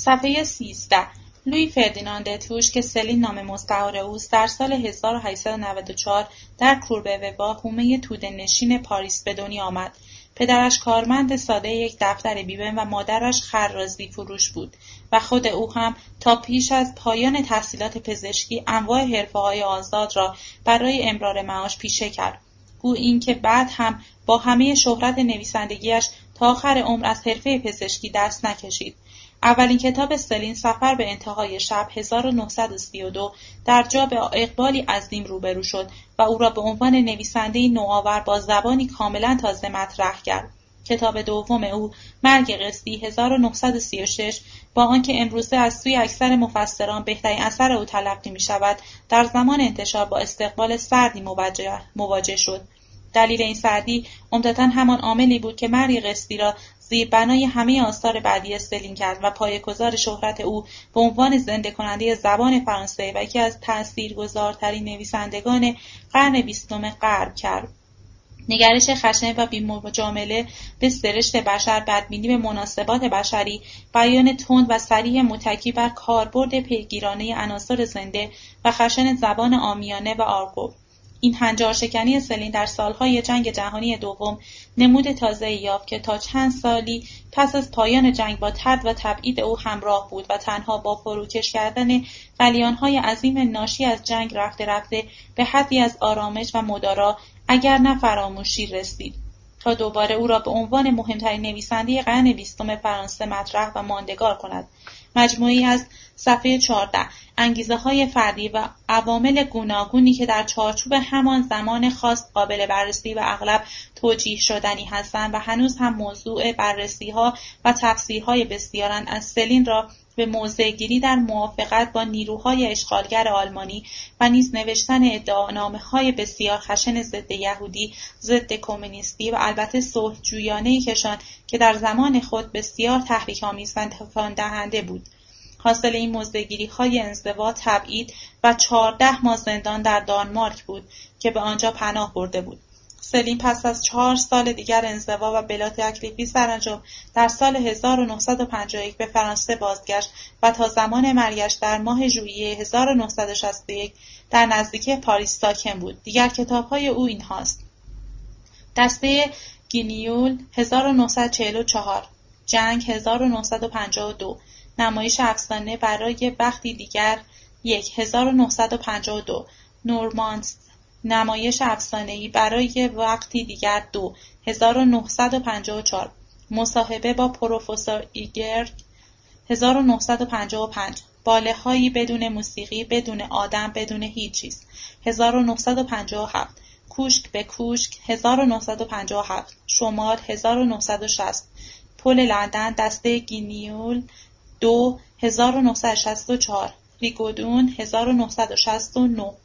صفحه 13. لویی فردیناند توش که سلین نام مستعار اوست در سال 1894 در کوربووا حومه توده‌نشین پاریس به دنیا آمد. پدرش کارمند ساده یک دفتر بیمه و مادرش خرازی فروش بود و خود او هم تا پیش از پایان تحصیلات پزشکی انواع حرفه‌های آزاد را برای امرار معاش پیشه کرد. گو این که بعد هم با همه شهرت نویسندگیش تا آخر عمر از حرفه پزشکی دست نکشید. اولین کتاب سلین سفر به انتهای شب 1932 در جا به اقبالی عظیم روبرو شد و او را به عنوان نویسنده‌ای نوآور با زبانی کاملا تازه مطرح کرد. کتاب دوم او مرگ قسطی 1936 با آنکه امروزه از سوی اکثر مفسران بهترین اثر او تلقی می شود در زمان انتشار با استقبال سردی مواجه شد. دلیل این سردی عمدتاً همان عاملی بود که مرگ قسطی را زیربنای همه آثار بعدی سلین کرد و پایه‌گذار شهرت او به عنوان زنده کننده زبان فرانسه و یکی از تأثیرگذارترین نویسندگان قرن 20 غرب کرد. نگرش خشن و بی‌مجامله به سرشت بشر، بدبینی به مناسبات بشری، بیان تند و صریح متکی بر کاربرد پیگیرانه عناصر زنده و خشن زبان عامیانه و آرگو. این هنجارشکنی سلین در سالهای جنگ جهانی دوم نمود تازه‌ای یافت که تا چند سالی پس از پایان جنگ با طرد و تبعید او همراه بود و تنها با فروکش کردن قلیان‌های عظیم ناشی از جنگ رفته رفته به حدی از آرامش و مدارا اگر نه فراموشی رسید تا دوباره او را به عنوان مهمترین نویسنده قرن 20 فرانسه مطرح و ماندگار کند. مجموعی از صفحه 14 انگیزه‌های فردی و عوامل گوناگونی که در چارچوب همان زمان خاص قابل بررسی و اغلب توجیه شدنی هستند و هنوز هم موضوع بررسی‌ها و تفسیرهای بسیارند از سلین را به موضع‌گیری در موافقت با نیروهای اشغالگر آلمانی و نیز نوشتن ادعانامه‌های بسیار خشن ضد یهودی، ضد کمونیستی و البته صلح‌جویانه‌ای کشان که در زمان خود بسیار تحریک‌آمیز و تکان‌دهنده بود. حاصل این موضع‌گیری‌های انزوا، تبعید و 14 ماه زندان در دانمارک بود که به آنجا پناه برده بود. سلین پس از 4 سال دیگر انزوا و بلا تکلیفی سرانجام در سال 1951 به فرانسه بازگشت و تا زمان مرگش در ماه ژوئیه 1961 در نزدیکی پاریس ساکن بود. دیگر کتاب‌های او اینهاست: دسته گینیول 1944، جنگ 1952، نمایش افسانه برای وقتی دیگر 1952، نورمانس، نمایش افسانه‌ای برای وقتی دیگر 1954، مصاحبه با پروفسور ایگرد 1955، باله‌هایی بدون موسیقی، بدون آدم، بدون هیچ چیز 1957، کوشک به کوشک 1957، شمال 1960، پل لندن، دسته گینیول 2 1964، ریگودون 1969.